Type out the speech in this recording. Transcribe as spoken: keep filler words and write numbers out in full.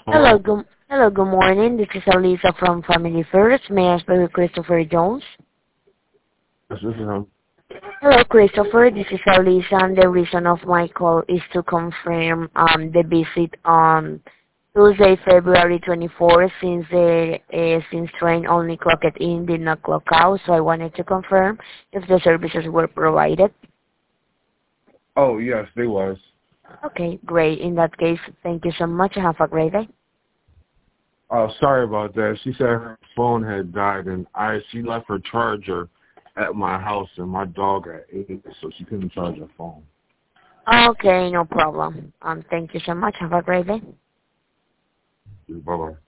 Hello, Hello? good, hello, good morning. This is Elisa from Family First. May I speak with Christopher Jones? Yes, this is him. Hello, Christopher. This is Elisa, and the reason of my call is to confirm um, the visit on Tuesday, February twenty-fourth, since the uh, since train only clocked in, did not clock out. So I wanted to confirm if the services were provided. Oh, yes, they was. Okay, great. In that case, thank you so much. Have a great day. Oh, sorry about that. She said her phone had died, and I she left her charger at my house, and my dog had ate it, so she couldn't charge her phone. Okay, no problem. Um, thank you so much. Have a great day. Bye-bye.